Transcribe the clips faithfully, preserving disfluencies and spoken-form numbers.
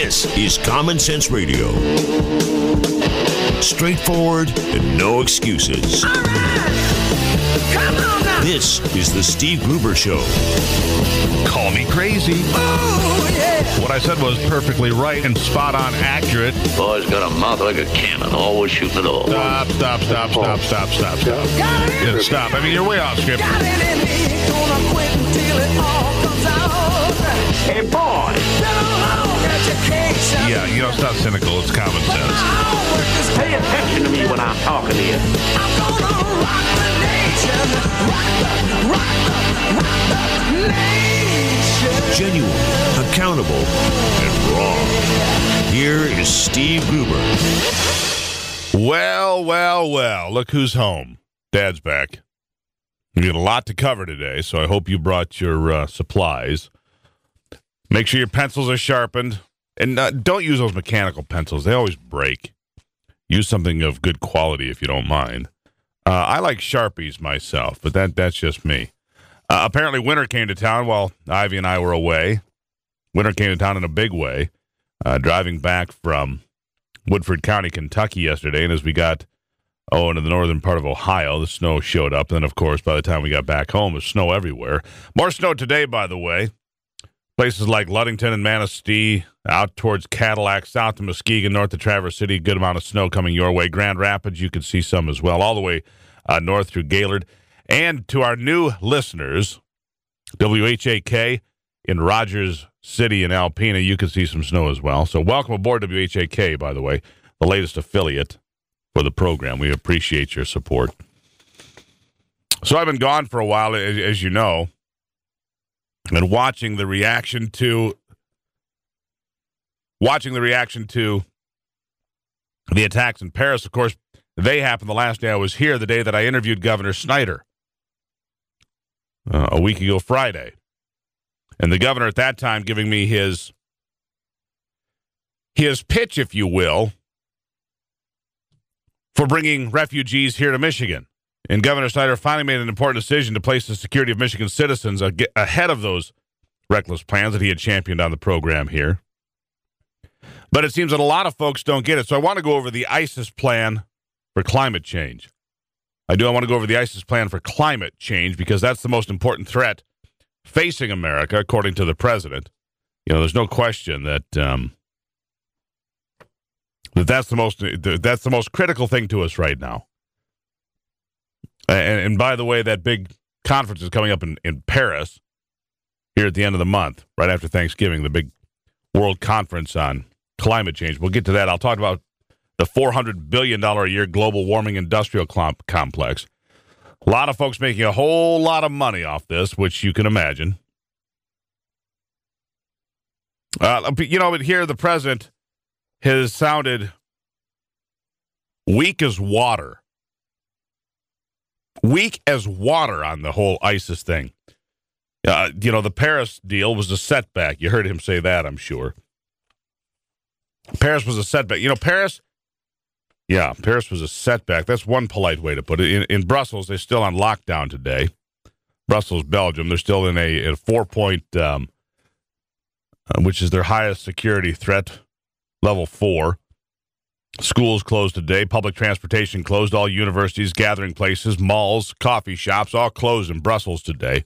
This is Common Sense Radio. Straightforward and no excuses. All right. Come on now. This is the Steve Gruber Show. Call me crazy. Oh, yeah. What I said was perfectly right and spot on accurate. Boy's got a mouth like a cannon, always shooting it all. Stop, stop, stop, stop, stop, stop, stop. Got it. Yeah, stop. I mean, you're way off script. Got it in me. Gonna quit until it all comes out. Hey, boy. Been a long education. Yeah, you know, it's not cynical. It's common My sense. homework is Pay attention to me when I'm talking to you. I'm gonna rock the nation. Rock the, rock the, rock the nation. Genuine, accountable, and raw. Here is Steve Gruber. Well, well, well. Look who's home. Dad's back. We got a lot to cover today, so I hope you brought your uh, supplies. Make sure your pencils are sharpened. And uh, don't use those mechanical pencils. They always break. Use something of good quality if you don't mind. Uh, I like Sharpies myself, but that that's just me. Uh, apparently, winter came to town while Ivy and I were away. Winter came to town in a big way. Uh, driving back from Woodford County, Kentucky yesterday, and as we got, oh, into the northern part of Ohio, the snow showed up. And then, of course, by the time we got back home, there's snow everywhere. More snow today, by the way. Places like Ludington and Manistee, out towards Cadillac, south to Muskegon, north to Traverse City, good amount of snow coming your way. Grand Rapids, you can see some as well, all the way uh, north through Gaylord. And to our new listeners, W H A K in Rogers City and Alpena, you can see some snow as well. So welcome aboard W H A K, by the way, the latest affiliate for the program. We appreciate your support. So I've been gone for a while, as, as you know, and watching the reaction to watching the reaction to the attacks in Paris. Of course, they happened the last day I was here, the day that I interviewed Governor Snyder, uh, a week ago Friday. And the governor at that time giving me his his pitch, if you will, for bringing refugees here to Michigan. And Governor Snyder finally made an important decision to place the security of Michigan citizens ahead of those reckless plans that he had championed on the program here. But it seems that a lot of folks don't get it. So I want to go over the ISIS plan for climate change. I do. I want to go over the ISIS plan for climate change because that's the most important threat facing America, according to the president. You know, there's no question that um, that that's the most that's the most critical thing to us right now. And, and by the way, that big conference is coming up in, in Paris here at the end of the month, right after Thanksgiving, the big world conference on climate change. We'll get to that. I'll talk about the four hundred billion dollars a year global warming industrial com- complex. A lot of folks making a whole lot of money off this, which you can imagine. Uh, you know, but here the president has sounded weak as water. Weak as water on the whole ISIS thing. Uh, you know, the Paris deal was a setback. You heard him say that, I'm sure. Paris was a setback. You know, Paris, yeah, Paris was a setback. That's one polite way to put it. In, in Brussels, they're still on lockdown today. Brussels, Belgium, they're still in a, a four-point, um, uh, which is their highest security threat, level four. Schools closed today. Public transportation closed. All universities, gathering places, malls, coffee shops, all closed in Brussels today.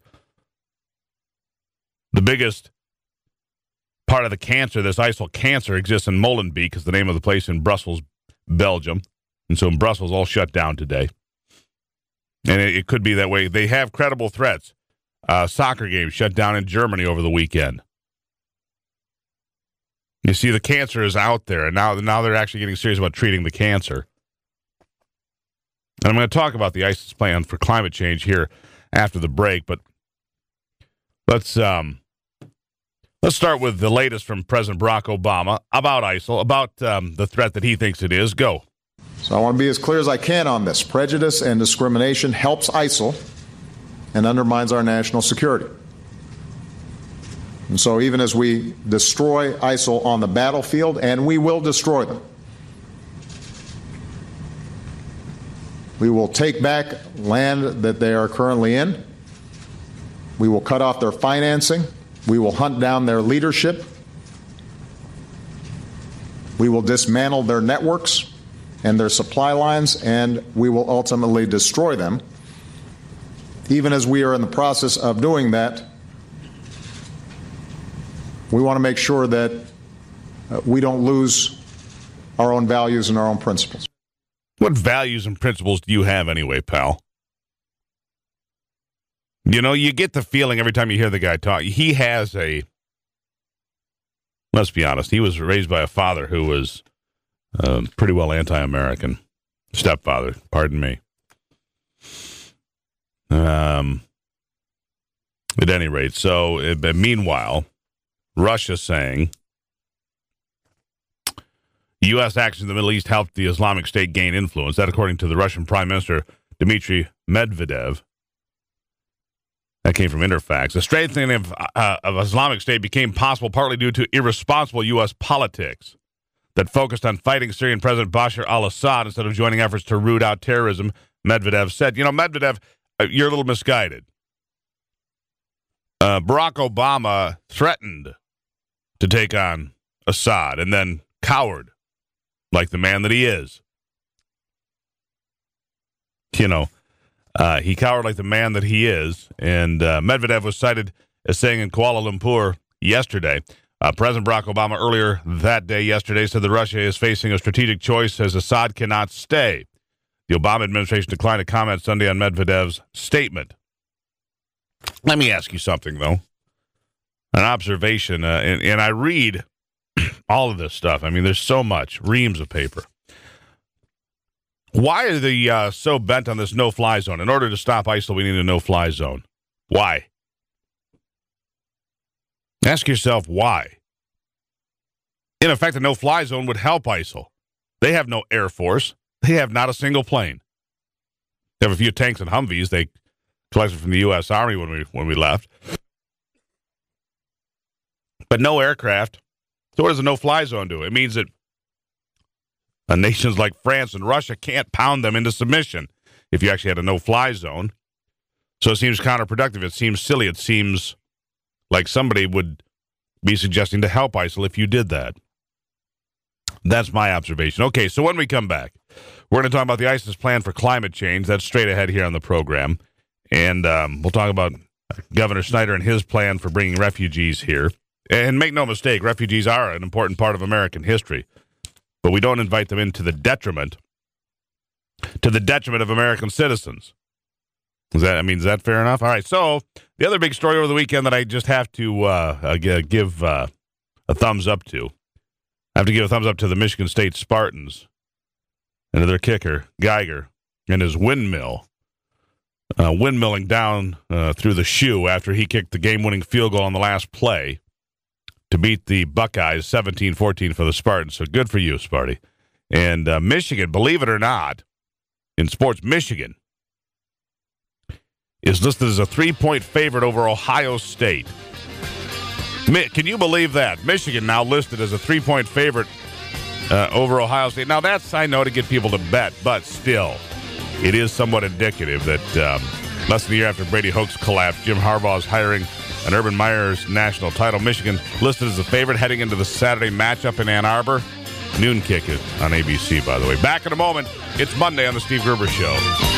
The biggest part of the cancer, this I S I L cancer, exists in Molenbeek, is the name of the place in Brussels, Belgium. And so in Brussels, all shut down today. And it, it could be that way. They have credible threats. Uh, soccer games shut down in Germany over the weekend. You see, the cancer is out there, and now, now they're actually getting serious about treating the cancer. And I'm going to talk about the ISIS plan for climate change here after the break, but let's um, let's start with the latest from President Barack Obama about ISIL, about um, the threat that he thinks it is. Go. So I want to be as clear as I can on this. Prejudice and discrimination helps ISIL and undermines our national security. And so even as we destroy ISIL on the battlefield, and we will destroy them, we will take back land that they are currently in. We will cut off their financing. We will hunt down their leadership. We will dismantle their networks and their supply lines, and we will ultimately destroy them. Even as we are in the process of doing that, we want to make sure that uh, we don't lose our own values and our own principles. What values and principles do you have anyway, pal? You know, you get the feeling every time you hear the guy talk, he has a, let's be honest, he was raised by a father who was uh, pretty well anti-American. Stepfather, pardon me. Um, at any rate, so uh, meanwhile, Russia saying U S actions in the Middle East helped the Islamic State gain influence. That, according to the Russian Prime Minister Dmitry Medvedev. That came from Interfax. The strengthening of, uh, of Islamic State became possible partly due to irresponsible U S politics that focused on fighting Syrian President Bashar al-Assad instead of joining efforts to root out terrorism, Medvedev said. You know, Medvedev, uh, you're a little misguided. Uh, Barack Obama threatened to take on Assad and then cowered like the man that he is. You know, uh, he cowered like the man that he is. And uh, Medvedev was cited as saying in Kuala Lumpur yesterday, uh, President Barack Obama earlier that day yesterday said that Russia is facing a strategic choice as Assad cannot stay. The Obama administration declined to comment Sunday on Medvedev's statement. Let me ask you something, though. An observation, uh, and, and I read all of this stuff. I mean, there's so much, reams of paper. Why are they uh, so bent on this no-fly zone? In order to stop ISIL, we need a no-fly zone. Why? Ask yourself why. In effect, a no-fly zone would help ISIL. They have no air force. They have not a single plane. They have a few tanks and Humvees they collected from the U S Army when we when we left. But no aircraft. So what does a no-fly zone do? It means that uh, nations like France and Russia can't pound them into submission if you actually had a no-fly zone. So it seems counterproductive. It seems silly. It seems like somebody would be suggesting to help ISIL if you did that. That's my observation. Okay, so when we come back, we're going to talk about the ISIS plan for climate change. That's straight ahead here on the program. And um, we'll talk about Governor Snyder and his plan for bringing refugees here. And make no mistake, refugees are an important part of American history. But we don't invite them into the detriment, to the detriment of American citizens. Is that, I mean, is that fair enough? All right, so the other big story over the weekend that I just have to uh, uh, give uh, a thumbs up to, I have to give a thumbs up to the Michigan State Spartans and to their kicker, Geiger, and his windmill. Uh, windmilling down uh, through the shoe after he kicked the game-winning field goal on the last play to beat the Buckeyes seventeen fourteen for the Spartans. So good for you, Sparty. And uh, Michigan, believe it or not, in sports, Michigan is listed as a three-point favorite over Ohio State. Mi- Can you believe that? Michigan now listed as a three-point favorite uh, over Ohio State. Now, that's, I know, to get people to bet, but still, it is somewhat indicative that um, less than a year after Brady Hoke's collapse, Jim Harbaugh is hiring an Urban Meyer's national title. Michigan listed as a favorite heading into the Saturday matchup in Ann Arbor. Noon kick it on A B C, by the way. Back in a moment. It's Monday on the Steve Gruber Show.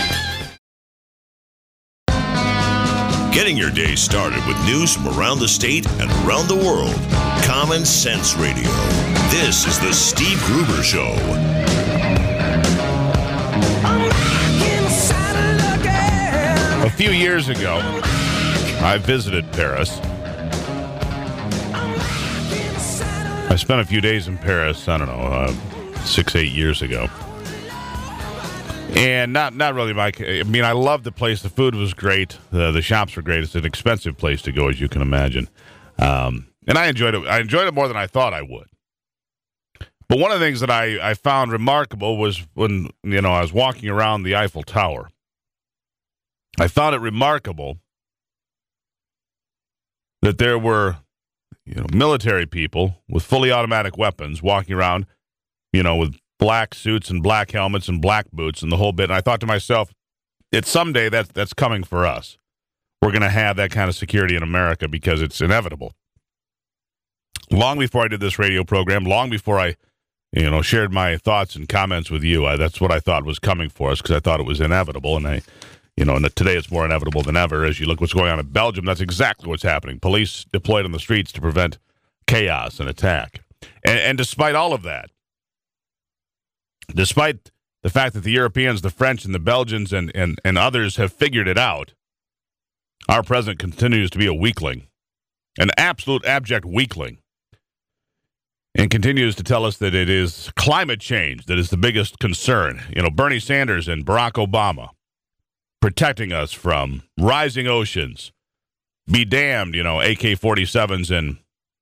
Getting your day started with news from around the state and around the world. Common Sense Radio. This is the Steve Gruber Show. A few years ago, I visited Paris. I spent a few days in Paris, I don't know, uh, six, eight years ago. And not not really my, I mean, I loved the place. The food was great. The, the shops were great. It's an expensive place to go, as you can imagine. Um, and I enjoyed it. I enjoyed it more than I thought I would. But one of the things that I, I found remarkable was when, you know, I was walking around the Eiffel Tower. I found it remarkable that there were, you know, military people with fully automatic weapons walking around, you know, with black suits and black helmets and black boots and the whole bit. And I thought to myself, it's someday that, that's coming for us. We're going to have that kind of security in America because it's inevitable. Long before I did this radio program, long before I you know, shared my thoughts and comments with you. I, that's what I thought was coming for us because I thought it was inevitable. And I, you know, and today it's more inevitable than ever. As you look what's going on in Belgium, that's exactly what's happening. Police deployed on the streets to prevent chaos and attack. And, and despite all of that, despite the fact that the Europeans, the French, and the Belgians and, and, and others have figured it out, our president continues to be a weakling, an absolute abject weakling, and continues to tell us that it is climate change that is the biggest concern. You know, Bernie Sanders and Barack Obama protecting us from rising oceans. Be damned, you know, A K forty-sevens and,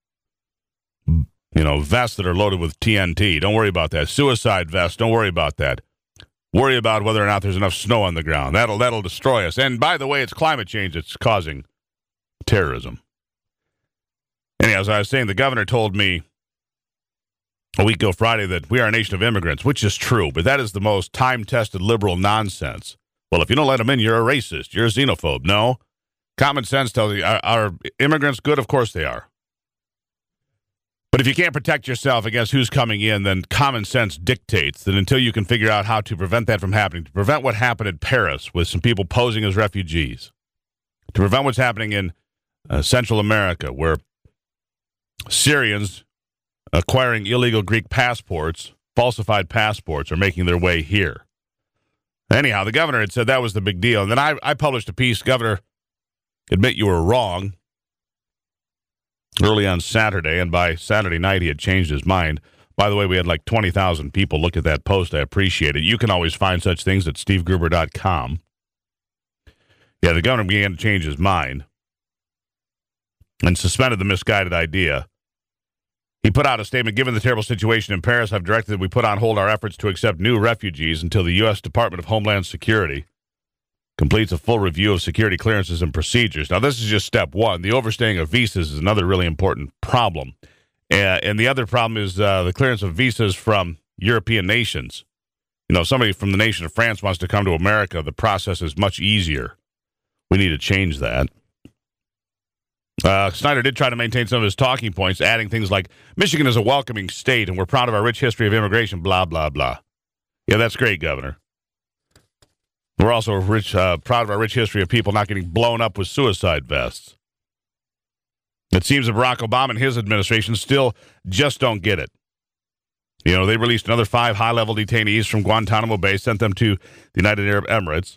you know, vests that are loaded with T N T. Don't worry about that. Suicide vests, don't worry about that. Worry about whether or not there's enough snow on the ground. That'll that'll destroy us. And by the way, it's climate change that's causing terrorism. Anyhow, as I was saying, the governor told me a week ago Friday that we are a nation of immigrants, which is true, but that is the most time-tested liberal nonsense. Well, if you don't let them in, you're a racist. You're a xenophobe. No. Common sense tells you, are, are immigrants good? Of course they are. But if you can't protect yourself against who's coming in, then common sense dictates that until you can figure out how to prevent that from happening, to prevent what happened in Paris with some people posing as refugees, to prevent what's happening in uh, Central America, where Syrians acquiring illegal Greek passports, falsified passports, are making their way here. Anyhow, the governor had said that was the big deal. And then I, I published a piece, Governor, admit you were wrong, early on Saturday, and by Saturday night he had changed his mind. By the way, we had like twenty thousand people look at that post. I appreciate it. You can always find such things at steve gruber dot com. Yeah, the governor began to change his mind and suspended the misguided idea. He put out a statement, given the terrible situation in Paris, I've directed that we put on hold our efforts to accept new refugees until the U S Department of Homeland Security completes a full review of security clearances and procedures. Now, this is just step one. The overstaying of visas is another really important problem. Uh, and the other problem is uh, the clearance of visas from European nations. You know, somebody from the nation of France wants to come to America, the process is much easier. We need to change that. Uh, Snyder did try to maintain some of his talking points, adding things like, Michigan is a welcoming state, and we're proud of our rich history of immigration, blah, blah, blah. Yeah, that's great, Governor. We're also rich, uh, proud of our rich history of people not getting blown up with suicide vests. It seems that Barack Obama and his administration still just don't get it. You know, they released another five high-level detainees from Guantanamo Bay, sent them to the United Arab Emirates,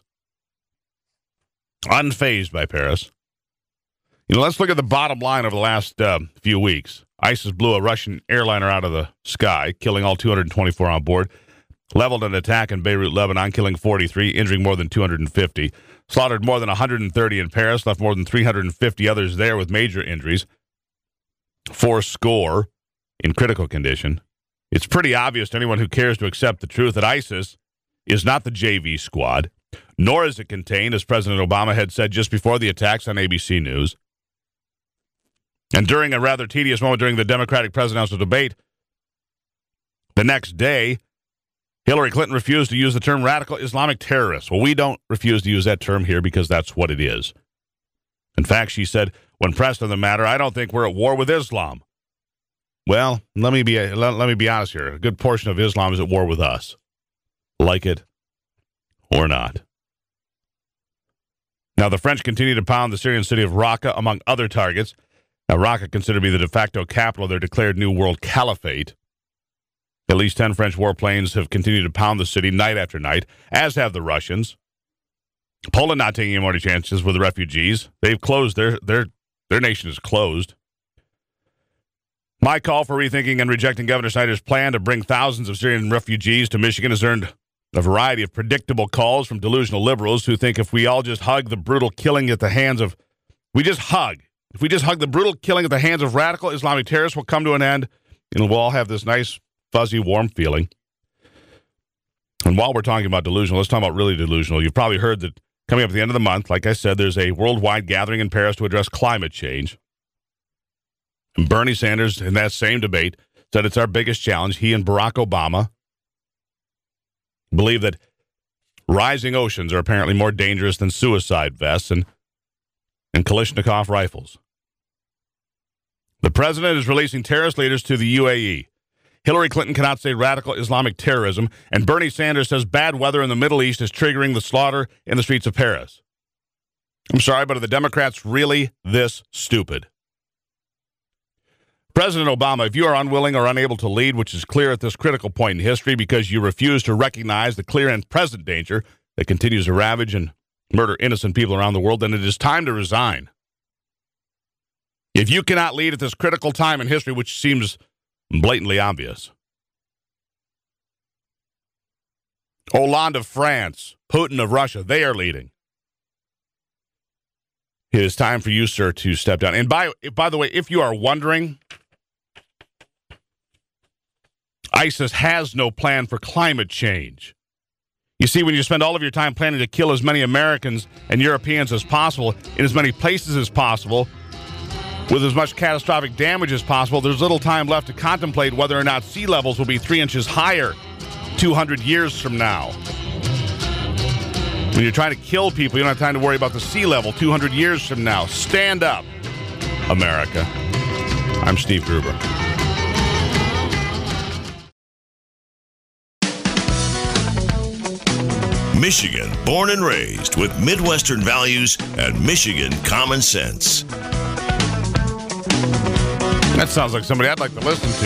unfazed by Paris. You know, let's look at the bottom line over the last uh, few weeks. ISIS blew a Russian airliner out of the sky, killing all two hundred twenty-four on board. Leveled an attack in Beirut, Lebanon, killing forty-three, injuring more than two hundred fifty. Slaughtered more than one hundred thirty in Paris, left more than three hundred fifty others there with major injuries. Four score in critical condition. It's pretty obvious to anyone who cares to accept the truth that ISIS is not the J V squad, nor is it contained, as President Obama had said just before the attacks on A B C News. And during a rather tedious moment during the Democratic presidential debate, the next day, Hillary Clinton refused to use the term radical Islamic terrorist. Well, we don't refuse to use that term here because that's what it is. In fact, she said, when pressed on the matter, I don't think we're at war with Islam. Well, let me be let, let me be honest here. A good portion of Islam is at war with us. Like it or not. Now, the French continue to pound the Syrian city of Raqqa, among other targets. Now, Raqqa considered to be the de facto capital of their declared New World Caliphate. At least ten French warplanes have continued to pound the city night after night, as have the Russians. Poland not taking any more chances with the refugees. They've closed their their their nation is closed. My call for rethinking and rejecting Governor Snyder's plan to bring thousands of Syrian refugees to Michigan has earned a variety of predictable calls from delusional liberals who think if we all just hug the brutal killing at the hands of, we just hug, if we just hug the brutal killing at the hands of radical Islamic terrorists will come to an end, and we'll all have this nice, fuzzy, warm feeling. And while we're talking about delusional, let's talk about really delusional. You've probably heard that coming up at the end of the month, like I said, there's a worldwide gathering in Paris to address climate change. And Bernie Sanders, in that same debate, said it's our biggest challenge. He and Barack Obama believe that rising oceans are apparently more dangerous than suicide vests and, and Kalashnikov rifles. The president is releasing terrorist leaders to the U A E. Hillary Clinton cannot say radical Islamic terrorism, and Bernie Sanders says bad weather in the Middle East is triggering the slaughter in the streets of Paris. I'm sorry, but are the Democrats really this stupid? President Obama, if you are unwilling or unable to lead, which is clear at this critical point in history because you refuse to recognize the clear and present danger that continues to ravage and murder innocent people around the world, then it is time to resign. If you cannot lead at this critical time in history, which seems blatantly obvious. Hollande of France, Putin of Russia, they are leading. It is time for you, sir, to step down. And by, by the way, if you are wondering, ISIS has no plan for climate change. You see, when you spend all of your time planning to kill as many Americans and Europeans as possible in as many places as possible, with as much catastrophic damage as possible, there's little time left to contemplate whether or not sea levels will be three inches higher two hundred years from now. When you're trying to kill people, you don't have time to worry about the sea level two hundred years from now. Stand up, America. I'm Steve Gruber. Michigan, born and raised with Midwestern values and Michigan common sense. That sounds like somebody I'd like to listen to.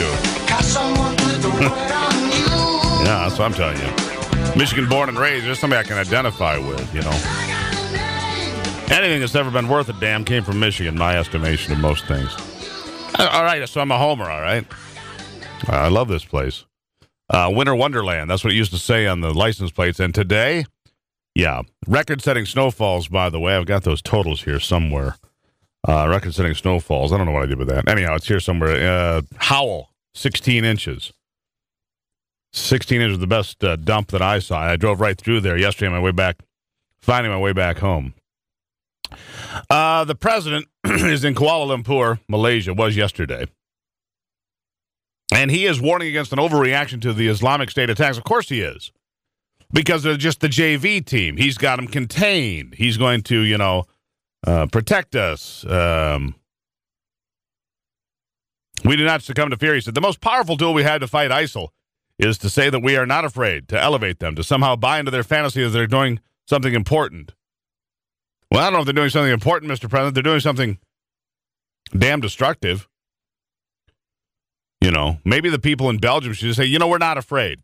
Yeah, that's what I'm telling you. Michigan born and raised, there's somebody I can identify with, you know. Anything that's ever been worth a damn came from Michigan, my estimation of most things. All right, so I'm a homer, all right? I love this place. Uh, Winter Wonderland, that's what it used to say on the license plates. And today, yeah, record-setting snowfalls, by the way. I've got those totals here somewhere. Uh, record-setting snowfalls. I don't know what I did with that. Anyhow, it's here somewhere. Uh, Howell, sixteen inches. sixteen inches, the best uh, dump that I saw. I drove right through there yesterday on my way back, finding my way back home. Uh, the president is in Kuala Lumpur, Malaysia, was yesterday. And he is warning against an overreaction to the Islamic State attacks. Of course he is. Because they're just the J V team. He's got them contained. He's going to, you know, uh, protect us. Um, we do not succumb to fear. He said, the most powerful tool we had to fight ISIL is to say that we are not afraid, to elevate them, to somehow buy into their fantasy that they're doing something important. Well, I don't know if they're doing something important, Mister President. They're doing something damn destructive. You know, maybe the people in Belgium should just say, you know, we're not afraid.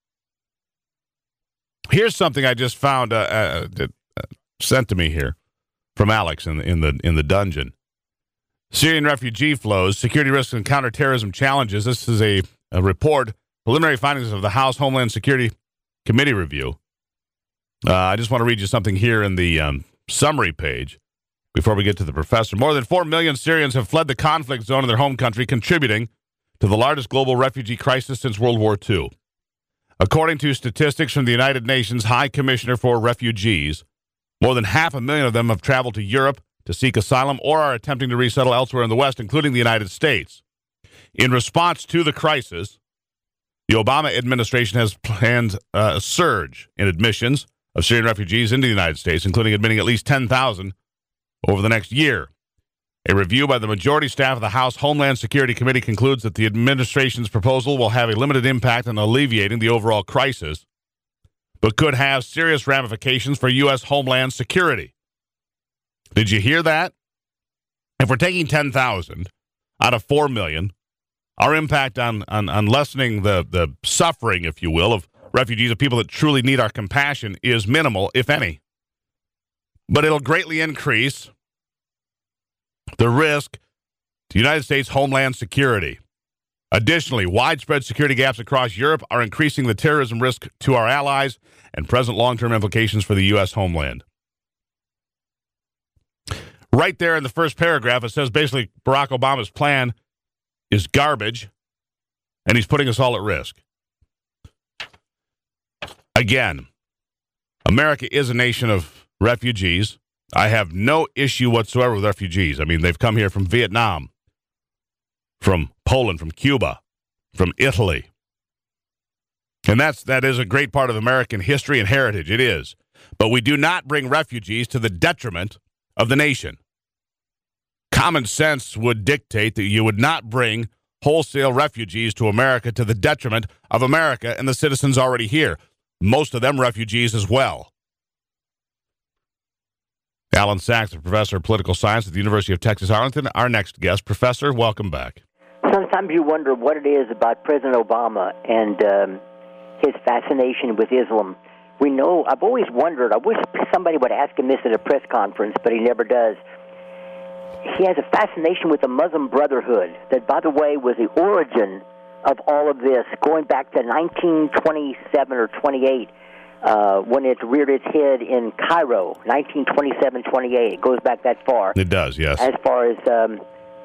Here's something I just found uh, uh, uh, sent to me here from Alex in the, in the in the dungeon. Syrian refugee flows, security risks, and counterterrorism challenges. This is a, a report, preliminary findings of the House Homeland Security Committee review. Uh, I just want to read you something here in the um, summary page before we get to the professor. More than four million Syrians have fled the conflict zone in their home country, contributing to the largest global refugee crisis since World War Two. According to statistics from the United Nations High Commissioner for Refugees, more than half a million of them have traveled to Europe to seek asylum or are attempting to resettle elsewhere in the West, including the United States. In response to the crisis, the Obama administration has planned a surge in admissions of Syrian refugees into the United States, including admitting at least ten thousand over the next year. A review by the majority staff of the House Homeland Security Committee concludes that the administration's proposal will have a limited impact on alleviating the overall crisis, but could have serious ramifications for U S homeland security. Did you hear that? If we're taking ten thousand out of four million, our impact on, on, on lessening the, the suffering, if you will, of refugees, of people that truly need our compassion, is minimal, if any. But it'll greatly increase the risk to United States homeland security. Additionally, widespread security gaps across Europe are increasing the terrorism risk to our allies and present long-term implications for the U S homeland. Right there in the first paragraph, it says basically Barack Obama's plan is garbage, and he's putting us all at risk. Again, America is a nation of refugees. I have no issue whatsoever with refugees. I mean, they've come here from Vietnam, from Poland, from Cuba, from Italy. And that's, that is a great part of American history and heritage. It is. But we do not bring refugees to the detriment of the nation. Common sense would dictate that you would not bring wholesale refugees to America to the detriment of America and the citizens already here. Most of them refugees as well. Alan Sachs, a professor of political science at the University of Texas Arlington, our next guest. Professor, welcome back. Sometimes you wonder what it is about President Obama and um, his fascination with Islam. We know, I've always wondered, I wish somebody would ask him this at a press conference, but he never does. He has a fascination with the Muslim Brotherhood that, by the way, was the origin of all of this, going back to nineteen twenty-seven or twenty-eight, uh, when it reared its head in Cairo, nineteen twenty-seven twenty-eight. It goes back that far. It does, yes. As far as um,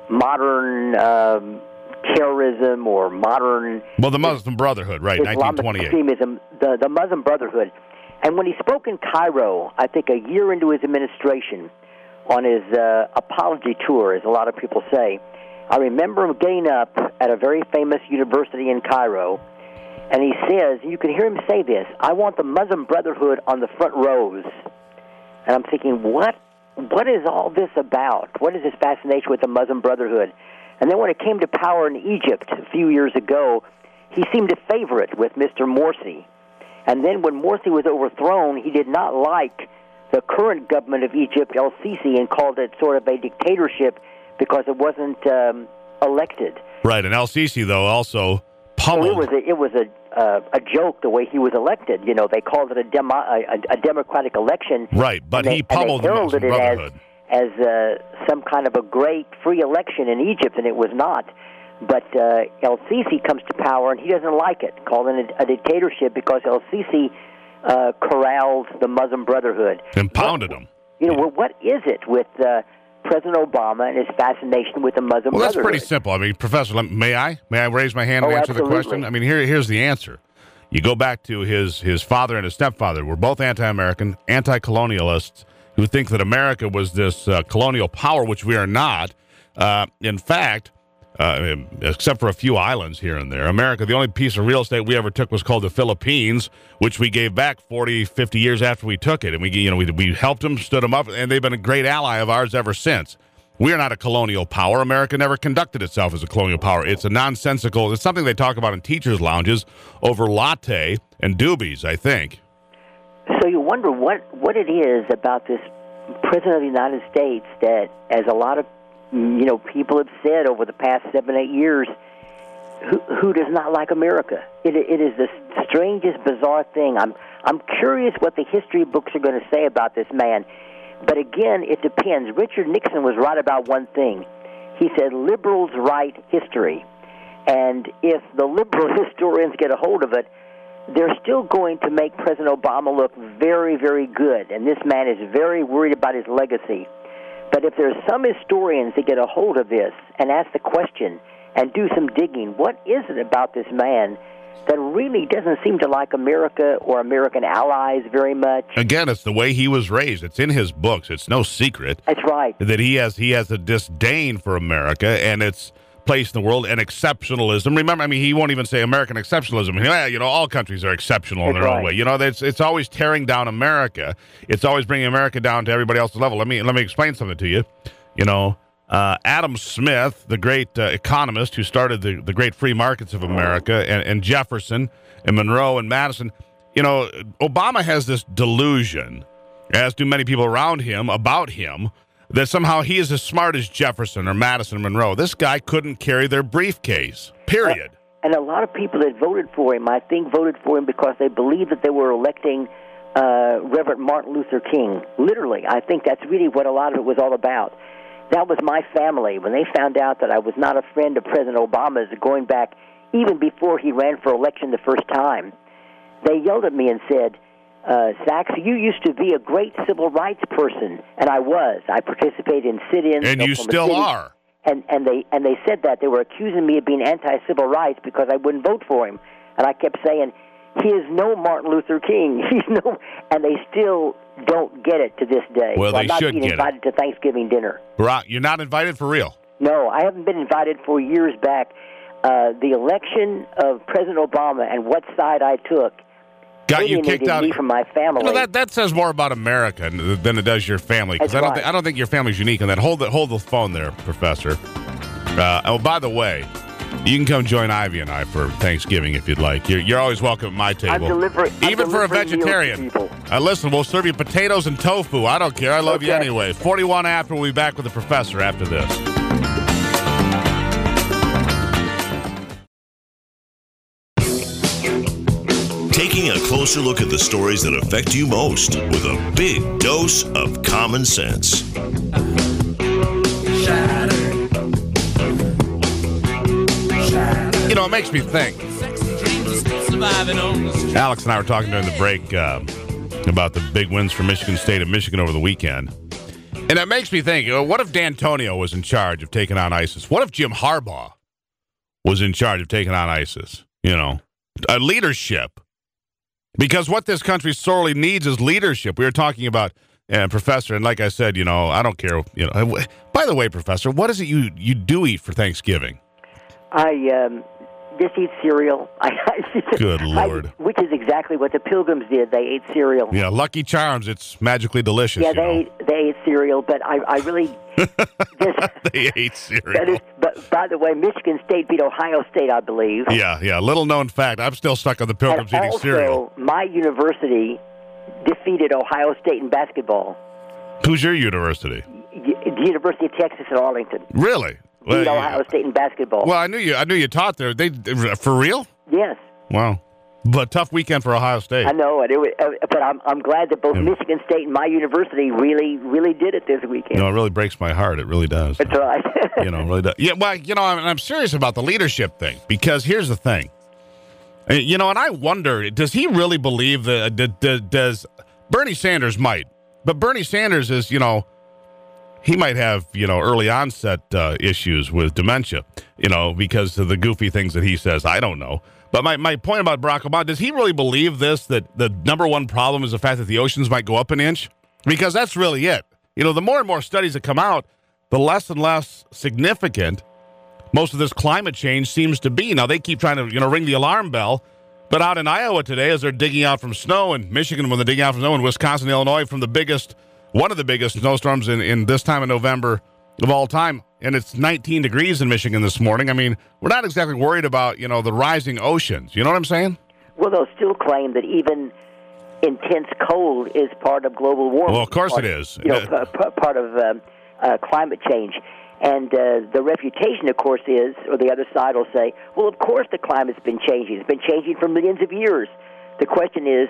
modern um, terrorism or modern... Well, the Muslim Brotherhood, right, Islamic nineteen twenty-eight. Extremism, the, the Muslim Brotherhood. And when he spoke in Cairo, I think a year into his administration, on his uh, apology tour, as a lot of people say, I remember him getting up at a very famous university in Cairo, and he says, you can hear him say this, I want the Muslim Brotherhood on the front rows. And I'm thinking, what? What is all this about? What is this fascination with the Muslim Brotherhood? And then when it came to power in Egypt a few years ago, he seemed to favor it with Mister Morsi. And then when Morsi was overthrown, he did not like the current government of Egypt, El-Sisi, and called it sort of a dictatorship because it wasn't um, elected. Right, and El-Sisi, though, also pummeled. So it was a, it was a, uh, a joke the way he was elected. You know, they called it a, demo, a, a democratic election. Right, but they, he pummeled the Muslim it Brotherhood. as, as uh, some kind of a great free election in Egypt, and it was not. But uh, El-Sisi comes to power, and he doesn't like it, calling it a dictatorship because El-Sisi uh, corralled the Muslim Brotherhood. And pounded what, them. You know, what is it with uh, President Obama and his fascination with the Muslim well, Brotherhood? Well, that's pretty simple. I mean, Professor, may I? May I raise my hand oh, and answer absolutely. the question? I mean, here, here's the answer. You go back to his, his father and his stepfather. We're both anti-American, anti-colonialists who think that America was this uh, colonial power, which we are not. Uh, in fact, Uh, except for a few islands here and there. America, the only piece of real estate we ever took was called the Philippines, which we gave back forty, fifty years after we took it. And we, you know, we, we helped them, stood them up, and they've been a great ally of ours ever since. We are not a colonial power. America never conducted itself as a colonial power. It's a nonsensical, it's something they talk about in teachers' lounges over latte and doobies, I think. So you wonder what, what it is about this President of the United States that, as a lot of you know, people have said over the past seven, eight years, who, who does not like America? It, it is the strangest, bizarre thing. I'm, I'm curious what the history books are going to say about this man. But again, it depends. Richard Nixon was right about one thing. He said liberals write history. And if the liberal historians get a hold of it, they're still going to make President Obama look very, very good. And this man is very worried about his legacy. But if there's some historians that get a hold of this and ask the question and do some digging, what is it about this man that really doesn't seem to like America or American allies very much? Again, it's the way he was raised. It's in his books. It's no secret. That's right. That he has he has a disdain for America and its place in the world and exceptionalism. Remember, I mean, he won't even say American exceptionalism. Yeah, you know, all countries are exceptional in That's their right. own way. You know, it's it's always tearing down America. It's always bringing America down to everybody else's level. Let me let me explain something to you. You know, uh, Adam Smith, the great uh, economist who started the, the great free markets of America, and, and Jefferson and Monroe and Madison, you know, Obama has this delusion, as do many people around him, about him, that somehow he is as smart as Jefferson or Madison or Monroe. This guy couldn't carry their briefcase, period. And a lot of people that voted for him, I think, voted for him because they believed that they were electing uh, Reverend Martin Luther King. Literally, I think that's really what a lot of it was all about. That was my family. When they found out that I was not a friend of President Obama's going back even before he ran for election the first time, they yelled at me and said, Uh, Sachs, you used to be a great civil rights person, and I was. I participated in sit-ins. And you still City. are. And and they and they said that they were accusing me of being anti-civil rights because I wouldn't vote for him, and I kept saying, he is no Martin Luther King. He's no, and they still don't get it to this day. Well, so they I'm not should being get invited it. to Thanksgiving dinner. Right, you're not invited for real. No, I haven't been invited for years back. Uh, the election of President Obama and what side I took Got you kicked out me from my family. You know, that that says more about America than it does your family. Because I don't right. think I don't think your family's unique in that. Hold the hold the phone there, Professor. Uh, oh, by the way, You can come join Ivy and I for Thanksgiving if you'd like. You're, you're always welcome at my table. I'm delivering, I'm Even for a delivering meals to vegetarian. people. Uh, listen, we'll serve you potatoes and tofu. I don't care. I love you Okay. anyway. forty-one after. We'll be back with the professor after this. Taking a closer look at the stories that affect you most with a big dose of common sense. You know, it makes me think. Alex and I were talking during the break uh, about the big wins for Michigan State and Michigan over the weekend. And it makes me think, you know, what if D'Antonio was in charge of taking on ISIS? What if Jim Harbaugh was in charge of taking on ISIS? You know, a leadership. Because what this country sorely needs is leadership. We were talking about, uh, Professor, and like I said, you know, I don't care. You know, by the way, Professor, what is it you, you do eat for Thanksgiving? I um, just eat cereal. I, I, Good Lord. I, which is exactly what the Pilgrims did. They ate cereal. Yeah, Lucky Charms, it's magically delicious. Yeah, you they know. ate, they ate cereal, but I, I really just, They ate cereal. that is, but by the way, Michigan State beat Ohio State, I believe. Yeah, yeah. Little known fact. I'm still stuck on the Pilgrims and eating also, cereal. my university defeated Ohio State in basketball. Who's your university? Y- the University of Texas at Arlington Really? beat Well, Ohio State in basketball. well, I knew you. I knew you taught there. They for real? Yes, Wow. But tough weekend for Ohio State. I know it. it was, uh, but I'm I'm glad that both Yeah. Michigan State and my university really really did it this weekend. No, it really breaks my heart. It really does. That's right. you know, it really does. Yeah, well, you know, I'm, I'm serious about the leadership thing because here's the thing. Uh, You know, and I wonder, does he really believe that? d- d- Does Bernie Sanders might, but Bernie Sanders is, you know, he might have, you know, early onset uh, issues with dementia, you know, because of the goofy things that he says. I don't know. But my, my point about Barack Obama, does he really believe this, that the number one problem is the fact that the oceans might go up an inch? Because that's really it. You know, the more and more studies that come out, the less and less significant most of this climate change seems to be. Now, they keep trying to, you know, ring the alarm bell. But out in Iowa today, as they're digging out from snow, and Michigan when they're digging out from snow, and Wisconsin, Illinois from the biggest, one of the biggest snowstorms in, in this time of November of all time. And it's nineteen degrees in Michigan this morning. I mean, we're not exactly worried about, you know, the rising oceans. You know what I'm saying? Well, they'll still claim that even intense cold is part of global warming. Well, of course part, it is. You know, p- p- part of um, uh, climate change. And uh, the refutation, of course, is, or the other side will say, well, of course the climate's been changing. It's been changing for millions of years. The question is,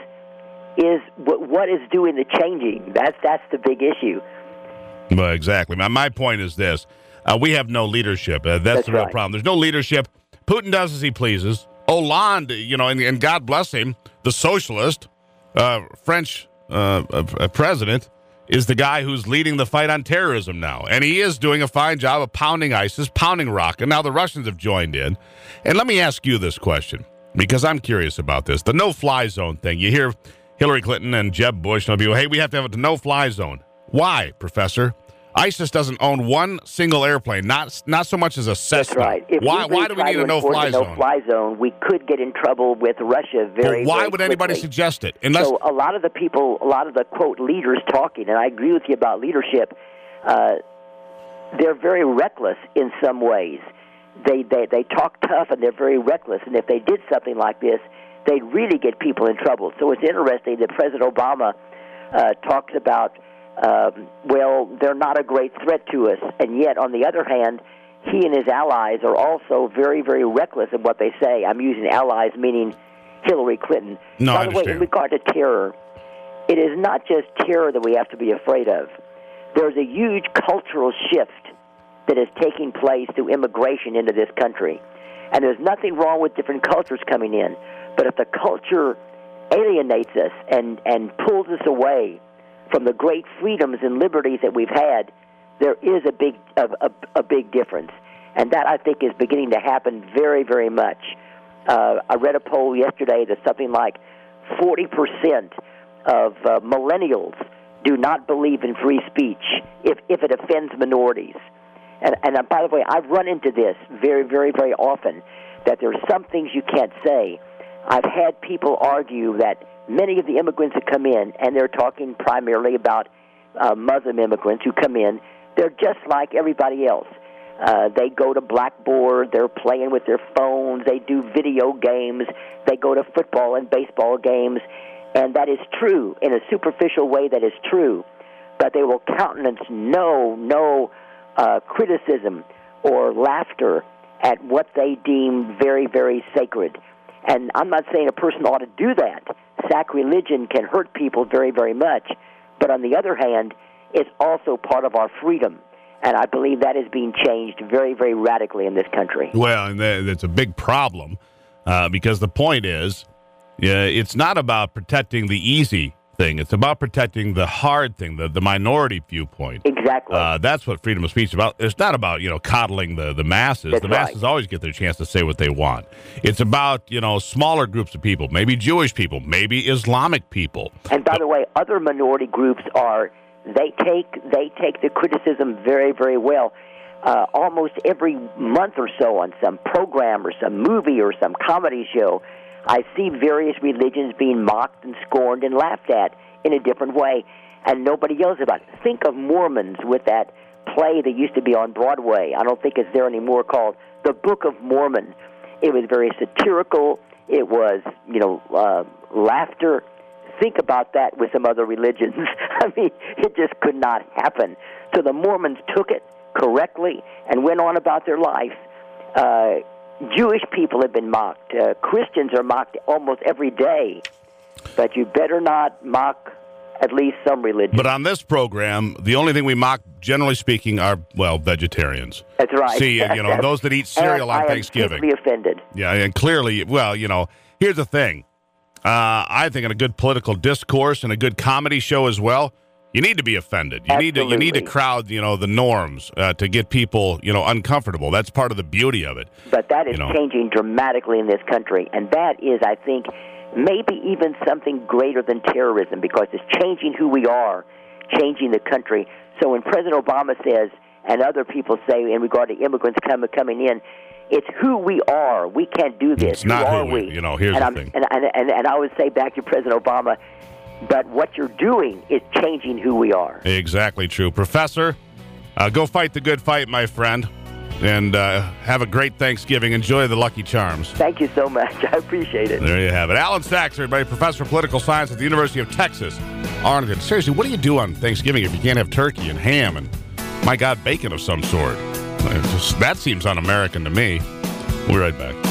is what, what is doing the changing? That's that's the big issue. Well, exactly. My, my point is this. Uh, we have no leadership. Uh, that's, That's the real right. problem. There's no leadership. Putin does as he pleases. Hollande, you know, and, and God bless him, the socialist, uh, French uh, uh, president, is the guy who's leading the fight on terrorism now. And he is doing a fine job of pounding ISIS, pounding Raqqa. Now the Russians have joined in. And let me ask you this question, because I'm curious about this. The no-fly zone thing. You hear Hillary Clinton and Jeb Bush and people, hey, we have to have a no-fly zone. Why, Professor? ISIS doesn't own one single airplane, not not so much as a Cessna. That's right. If why we why do we try need to a no-fly enforce zone? no-fly zone, we could get in trouble with Russia very, But why very would anybody quickly. suggest it? Unless So a lot of the people, a lot of the, quote, leaders talking, and I agree with you about leadership, uh, they're very reckless in some ways. They, they, they talk tough and they're very reckless, and if they did something like this, they'd really get people in trouble. So it's interesting that President Obama uh, talks about, um, well, they're not a great threat to us, and yet, on the other hand, he and his allies are also very, very reckless in what they say. I'm using allies, meaning Hillary Clinton. No, I By the way, in understand. regard to terror, it is not just terror that we have to be afraid of. There's a huge cultural shift that is taking place through immigration into this country. And there's nothing wrong with different cultures coming in. But if the culture alienates us and, and pulls us away from the great freedoms and liberties that we've had, there is a big a, a, a big difference. And that, I think, is beginning to happen very, very much. Uh, I read a poll yesterday that something like forty percent of uh, millennials do not believe in free speech if, if it offends minorities. And, and uh, by the way, I've run into this very, very, very often, that there are some things you can't say. I've had people argue that many of the immigrants that come in, and they're talking primarily about uh, Muslim immigrants who come in, they're just like everybody else. Uh, they go to Blackboard. They're playing with their phones. They do video games. They go to football and baseball games. And that is true. In a superficial way, that is true. But they will countenance no, no uh, criticism or laughter at what they deem very, very sacred. And I'm not saying a person ought to do that. Sacrilegion can hurt people very, very much. But on the other hand, it's also part of our freedom. And I believe that is being changed very, very radically in this country. Well, and that's a big problem uh, because the point is, yeah, it's not about protecting the easy thing. It's about protecting the hard thing, the, the minority viewpoint. Exactly. Uh, that's what freedom of speech is about. It's not about, you know, coddling the, the masses. That's the masses right. always get their chance to say what they want. It's about, you know, smaller groups of people, maybe Jewish people, maybe Islamic people. And by the way, other minority groups are, they take they take the criticism very, very well. Uh, almost every month or so on some program or some movie or some comedy show, I see various religions being mocked and scorned and laughed at in a different way, and nobody yells about it. Think of Mormons with that play that used to be on Broadway. I don't think it's there anymore, called The Book of Mormon. It was very satirical. It was, you know, uh, laughter. Think about that with some other religions. I mean, it just could not happen. So the Mormons took it correctly and went on about their life. Uh, Jewish people have been mocked. Uh, Christians are mocked almost every day. But you better not mock at least some religion. But on this program, the only thing we mock, generally speaking, are, well, vegetarians. That's right. See, you know, those that eat cereal and on I Thanksgiving. I am deeply offended. Yeah, and clearly, well, you know, here's the thing. Uh, I think in a good political discourse and a good comedy show as well, you need to be offended. You Absolutely. need to you need to crowd, you know, the norms uh, to get people, you know, uncomfortable. That's part of the beauty of it. But that is you know. changing dramatically in this country, and that is, I think, maybe even something greater than terrorism, because it's changing who we are, changing the country. So when President Obama says, and other people say in regard to immigrants coming coming in, it's who we are. We can't do this. It's not who are who we, we? you know, here's and the I'm, thing. And, and, and, and I would say back to President Obama, but what you're doing is changing who we are. Exactly true. Professor, uh, go fight the good fight, my friend, and uh, have a great Thanksgiving. Enjoy the Lucky Charms. Thank you so much. I appreciate it. There you have it. Alan Sachs, everybody, professor of political science at the University of Texas, Arlington. Seriously, what do you do on Thanksgiving if you can't have turkey and ham and, my God, bacon of some sort? It's just, that seems un-American to me. We'll be right back.